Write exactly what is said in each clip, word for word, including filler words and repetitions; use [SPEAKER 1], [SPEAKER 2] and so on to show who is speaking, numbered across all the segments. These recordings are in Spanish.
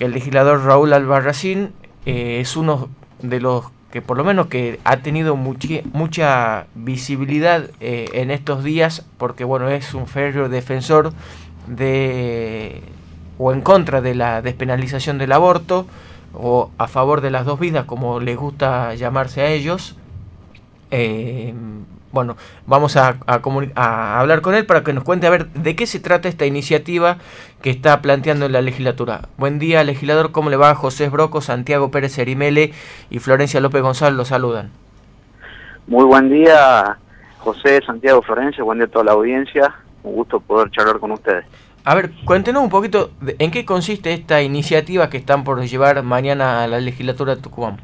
[SPEAKER 1] el legislador Raúl Albarracín eh, es uno de los que por lo menos que ha tenido muchi, mucha visibilidad eh, en estos días, porque bueno, es un férreo defensor de o en contra de la despenalización del aborto, o a favor de las dos vidas, como les gusta llamarse a ellos. Eh, bueno, vamos a, a, a hablar con él para que nos cuente a ver de qué se trata esta iniciativa que está planteando en la legislatura. Buen día, legislador, ¿cómo le va? José Broco, Santiago Pérez Erimele y Florencia López González los saludan.
[SPEAKER 2] Muy buen día, José, Santiago, Florencia, buen día a toda la audiencia, un gusto poder charlar con ustedes.
[SPEAKER 1] A ver, cuéntenos un poquito de, en qué consiste esta iniciativa que están por llevar mañana a la legislatura de Tucumán.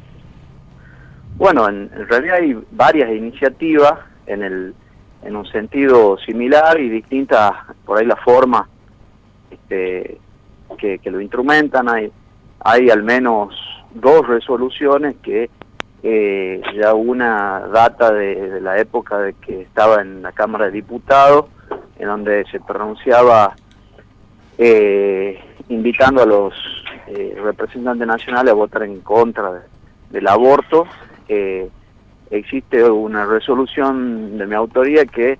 [SPEAKER 2] Bueno, en, en realidad hay varias iniciativas en el en un sentido similar y distintas, por ahí la forma este, que, que lo instrumentan. Hay, hay al menos dos resoluciones que eh, ya una data de, de la época de que estaba en la Cámara de Diputados, en donde se pronunciaba eh, invitando a los eh, representantes nacionales a votar en contra de, del aborto. Eh, existe una resolución de mi autoría que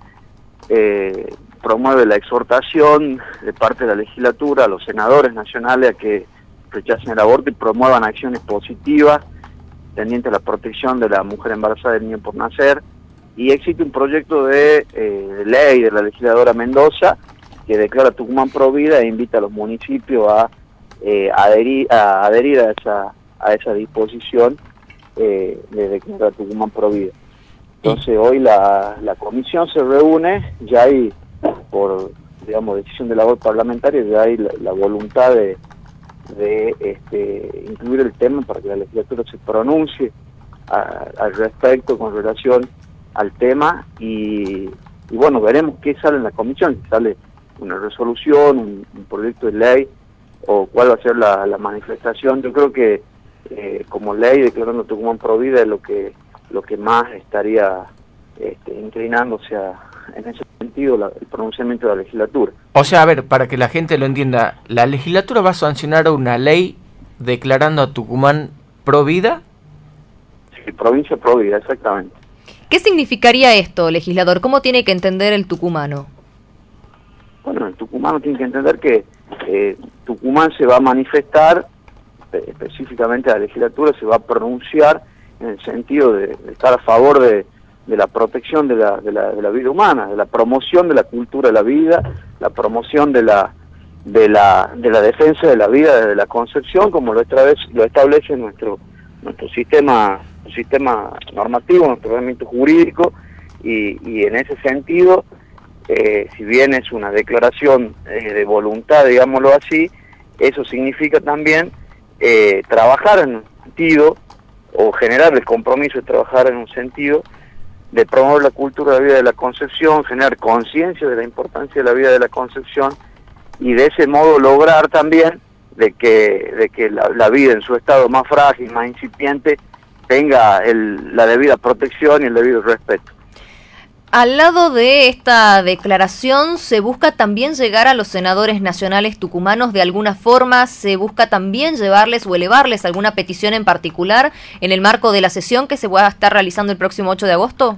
[SPEAKER 2] eh, promueve la exhortación de parte de la legislatura a los senadores nacionales a que rechacen el aborto y promuevan acciones positivas tendientes a la protección de la mujer embarazada y del niño por nacer. Y existe un proyecto de, eh, de ley de la legisladora Mendoza que declara Tucumán Provida e invita a los municipios a, eh, adherir, a adherir a esa, a esa disposición Eh, de declarar Tucumán Provida. Entonces hoy la, la comisión se reúne, ya hay, por digamos decisión de labor parlamentaria, ya hay la, la voluntad de, de este, incluir el tema para que la legislatura se pronuncie a, al respecto con relación al tema y, y bueno, veremos qué sale en la comisión, si sale una resolución, un, un proyecto de ley o cuál va a ser la, la manifestación. Yo creo que Eh, como ley declarando Tucumán Provida es lo que lo que más estaría este, inclinándose a, en ese sentido la, el pronunciamiento de la legislatura.
[SPEAKER 1] O sea, a ver, para que la gente lo entienda, ¿la legislatura va a sancionar una ley declarando a Tucumán Provida?
[SPEAKER 2] Sí, provincia Provida, exactamente.
[SPEAKER 3] ¿Qué significaría esto, legislador? ¿Cómo tiene que entender el tucumano?
[SPEAKER 2] Bueno, el tucumano tiene que entender que eh, Tucumán se va a manifestar, específicamente la legislatura se va a pronunciar en el sentido de, de estar a favor de, de la protección de la, de, la, de la vida humana, de la promoción de la cultura de la vida, la promoción de la de la de la defensa de la vida desde la concepción, como lo establece, lo establece nuestro nuestro sistema sistema normativo, nuestro ordenamiento jurídico, y, y en ese sentido, eh, si bien es una declaración eh, de voluntad, digámoslo así, eso significa también Eh, trabajar en un sentido, o generar el compromiso de trabajar en un sentido de promover la cultura de la vida de la concepción, generar conciencia de la importancia de la vida de la concepción y de ese modo lograr también de que, de que la, la vida en su estado más frágil, más incipiente, tenga el, la debida protección y el debido respeto.
[SPEAKER 3] Al lado de esta declaración, ¿se busca también llegar a los senadores nacionales tucumanos de alguna forma? ¿Se busca también llevarles o elevarles alguna petición en particular en el marco de la sesión que se va a estar realizando el próximo ocho de agosto?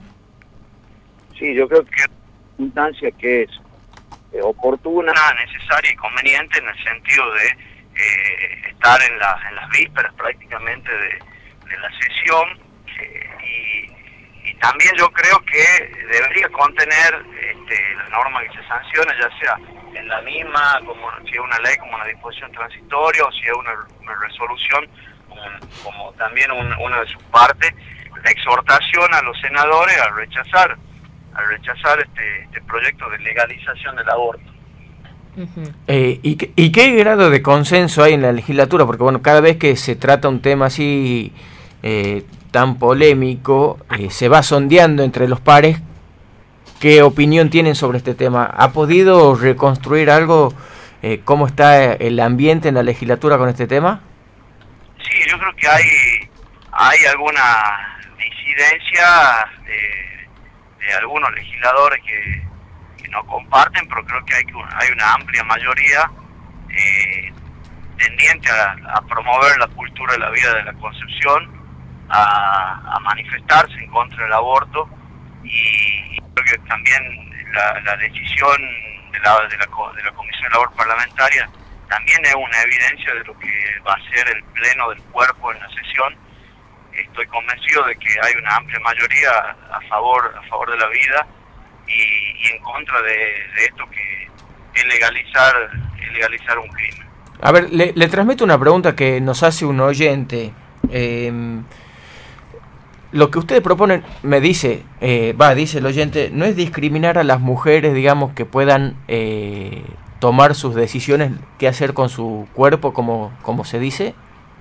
[SPEAKER 2] Sí, yo creo que es una instancia que es eh, oportuna, necesaria y conveniente en el sentido de eh, estar en, la, en las vísperas prácticamente de, de la sesión eh, y Y también yo creo que debería contener este, la norma que se sanciona, ya sea en la misma, como si es una ley, como una disposición transitoria, o si es una, una resolución, como, como también un, una de sus partes, la exhortación a los senadores a rechazar, a rechazar este, este proyecto de legalización del aborto.
[SPEAKER 1] Uh-huh. Eh, ¿y, qué, ¿Y qué grado de consenso hay en la legislatura? Porque bueno, cada vez que se trata un tema así eh, tan polémico, eh, se va sondeando entre los pares qué opinión tienen sobre este tema. ¿Ha podido reconstruir algo? Eh, ¿Cómo está el ambiente en la legislatura con este tema?
[SPEAKER 2] Sí, yo creo que hay hay alguna disidencia de, de algunos legisladores que, que no comparten, pero creo que hay, hay una amplia mayoría eh, tendiente a, a promover la cultura de la vida de la concepción, a, a manifestarse en contra del aborto, y, y creo que también la, la decisión de la, de, la, de la Comisión de Labor Parlamentaria también es una evidencia de lo que va a ser el pleno del cuerpo en la sesión. Estoy convencido de que hay una amplia mayoría a favor a favor de la vida y, y en contra de, de esto que es legalizar, es legalizar un crimen.
[SPEAKER 1] A ver, le, le transmito una pregunta que nos hace un oyente. Eh, lo que ustedes proponen, me dice, eh, va, dice el oyente, no es discriminar a las mujeres, digamos, que puedan eh, tomar sus decisiones, qué hacer con su cuerpo, como, como se dice.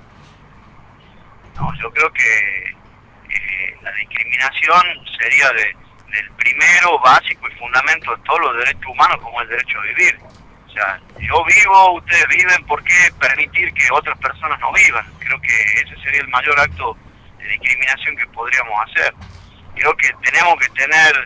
[SPEAKER 2] No, yo creo que eh, la discriminación sería de, del primero, básico y fundamento de todos los derechos humanos, como el derecho a vivir. O sea, yo vivo, ustedes viven, ¿por qué permitir que otras personas no vivan? Creo que ese sería el mayor acto de discriminación que podríamos hacer. Creo que tenemos que tener,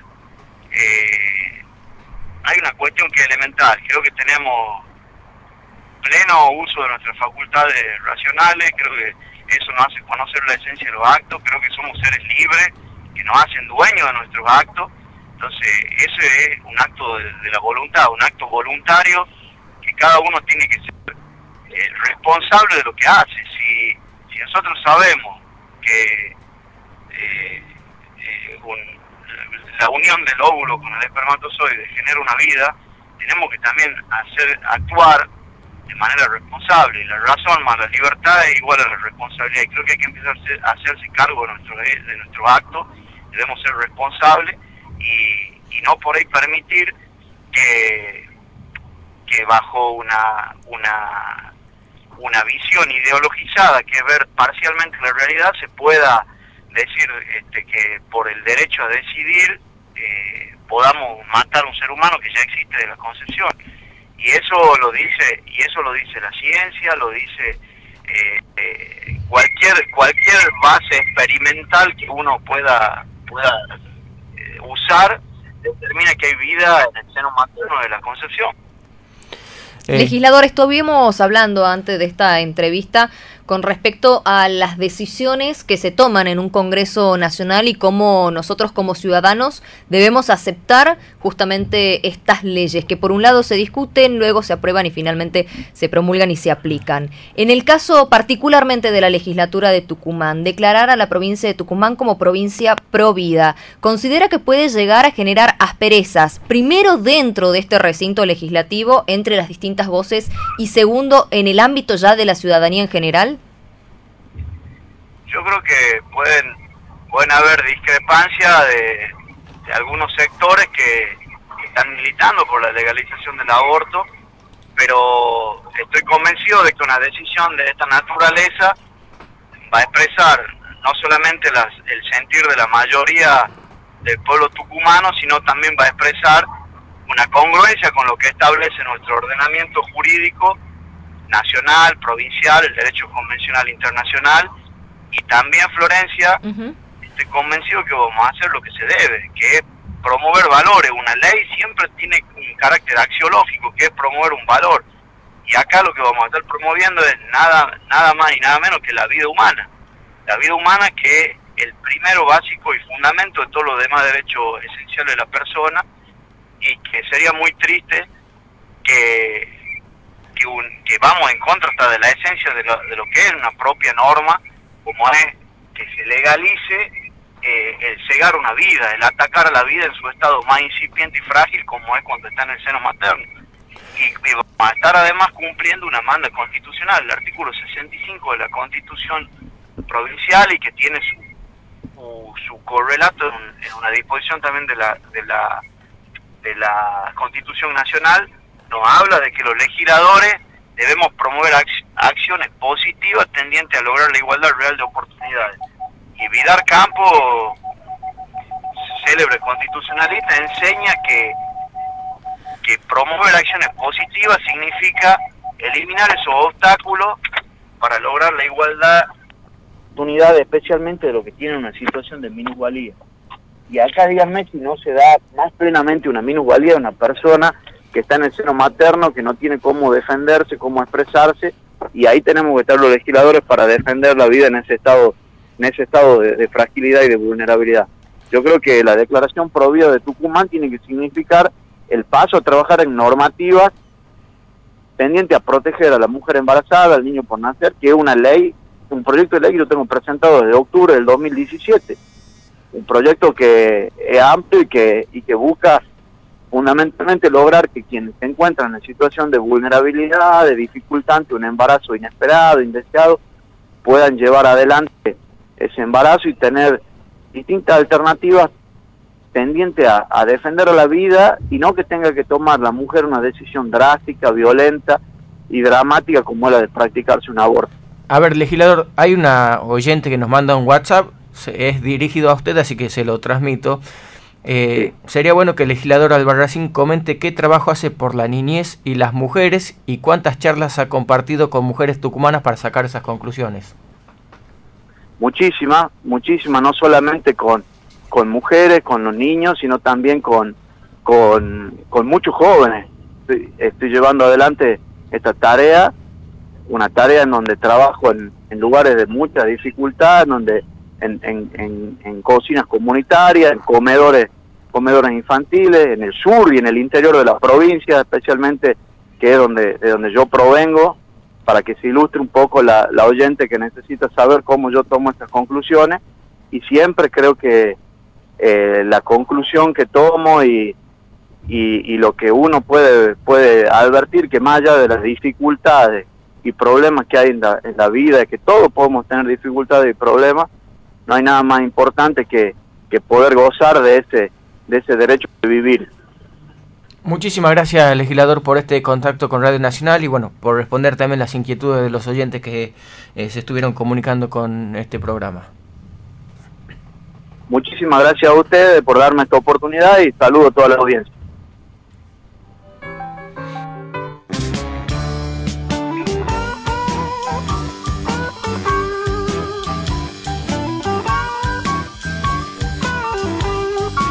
[SPEAKER 2] eh, hay una cuestión que es elemental, creo que tenemos pleno uso de nuestras facultades racionales, creo que eso nos hace conocer la esencia de los actos, creo que somos seres libres, que nos hacen dueños de nuestros actos. Entonces, ese es un acto de, de la voluntad, un acto voluntario que cada uno tiene que ser eh, responsable de lo que hace. Si, si nosotros sabemos que eh, eh, un, la unión del óvulo con el espermatozoide genera una vida, tenemos que también hacer actuar de manera responsable. Y la razón más la libertad es igual a la responsabilidad. Y creo que hay que empezar a hacerse cargo de nuestro, de nuestro acto, debemos ser responsables. Y, y no por ahí permitir que, que bajo una, una, una visión ideologizada, que es ver parcialmente la realidad, se pueda decir este, que por el derecho a decidir eh, podamos matar a un ser humano que ya existe de la concepción. Y eso lo dice, y eso lo dice la ciencia, lo dice eh, eh, cualquier cualquier base experimental que uno pueda pueda usar, determina que hay vida en el seno materno de la concepción.
[SPEAKER 3] Eh. Legislador, estuvimos hablando antes de esta entrevista con respecto a las decisiones que se toman en un Congreso Nacional y cómo nosotros como ciudadanos debemos aceptar justamente estas leyes que por un lado se discuten, luego se aprueban y finalmente se promulgan y se aplican. En el caso particularmente de la legislatura de Tucumán, declarar a la provincia de Tucumán como provincia pro vida, ¿considera que puede llegar a generar asperezas, primero dentro de este recinto legislativo entre las distintas voces y segundo en el ámbito ya de la ciudadanía en general?
[SPEAKER 2] Yo creo que pueden pueden haber discrepancias de, de algunos sectores que, que están militando por la legalización del aborto, pero estoy convencido de que una decisión de esta naturaleza va a expresar no solamente las, el sentir de la mayoría del pueblo tucumano, sino también va a expresar una congruencia con lo que establece nuestro ordenamiento jurídico nacional, provincial, el derecho convencional internacional. Y también, Florencia, uh-huh. estoy convencido que vamos a hacer lo que se debe, que es promover valores. Una ley siempre tiene un carácter axiológico, que es promover un valor. Y acá lo que vamos a estar promoviendo es nada nada más y nada menos que la vida humana. La vida humana, que es el primero, básico y fundamento de todos los demás derechos esenciales de la persona, y que sería muy triste que, que, un, que vamos en contra hasta de la esencia de lo, de lo que es una propia norma, como es que se legalice eh, el cegar una vida, el atacar a la vida en su estado más incipiente y frágil, como es cuando está en el seno materno. Y, y vamos a estar además cumpliendo una manda constitucional, el artículo sesenta y cinco de la Constitución provincial, y que tiene su, su, su correlato en, en una disposición también de la, de la, de la Constitución Nacional, nos habla de que los legisladores debemos promover ac- acciones positivas tendientes a lograr la igualdad real de oportunidades. Y Vidar Campo, célebre constitucionalista, enseña que, que promover acciones positivas significa eliminar esos obstáculos para lograr la igualdad de oportunidades, especialmente de lo que tiene una situación de minusvalía. Y acá díganme si no se da más plenamente una minusvalía a una persona que está en el seno materno, que no tiene cómo defenderse, cómo expresarse, y ahí tenemos que estar los legisladores para defender la vida en ese estado, en ese estado de, de fragilidad y de vulnerabilidad. Yo creo que la declaración pro vida de Tucumán tiene que significar el paso a trabajar en normativas pendiente a proteger a la mujer embarazada, al niño por nacer, que es una ley, un proyecto de ley que yo tengo presentado desde octubre del dos mil diecisiete. Un proyecto que es amplio y que, y que busca fundamentalmente lograr que quienes se encuentran en situación de vulnerabilidad, de dificultad ante un embarazo inesperado, indeseado, puedan llevar adelante ese embarazo y tener distintas alternativas pendiente a, a defender a la vida y no que tenga que tomar la mujer una decisión drástica, violenta y dramática como la de practicarse un aborto.
[SPEAKER 1] A ver, legislador, hay una oyente que nos manda un WhatsApp, es dirigido a usted, así que se lo transmito. Eh, sí. Sería bueno que el legislador Albarracín comente qué trabajo hace por la niñez y las mujeres y cuántas charlas ha compartido con mujeres tucumanas para sacar esas conclusiones.
[SPEAKER 2] Muchísimas, muchísimas, no solamente con con mujeres, con los niños, sino también con, con, con muchos jóvenes. Estoy, estoy llevando adelante esta tarea, una tarea en donde trabajo en, en lugares de mucha dificultad, en donde en, en, en, en cocinas comunitarias, en comedores, comedores infantiles, en el sur y en el interior de la provincia, especialmente, que es donde, de donde yo provengo, para que se ilustre un poco la, la oyente que necesita saber cómo yo tomo estas conclusiones, y siempre creo que Eh, la conclusión que tomo y, y, y lo que uno puede puede advertir, que más allá de las dificultades y problemas que hay en la, en la vida, de que todos podemos tener dificultades y problemas, no hay nada más importante que, que poder gozar de ese, de ese derecho de vivir.
[SPEAKER 1] Muchísimas gracias, legislador, por este contacto con Radio Nacional y bueno, por responder también las inquietudes de los oyentes que eh, se estuvieron comunicando con este programa.
[SPEAKER 2] Muchísimas gracias a ustedes por darme esta oportunidad y saludo a toda la audiencia.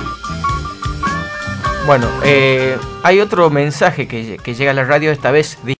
[SPEAKER 1] Bueno, eh, hay otro mensaje que, que llega a la radio, esta vez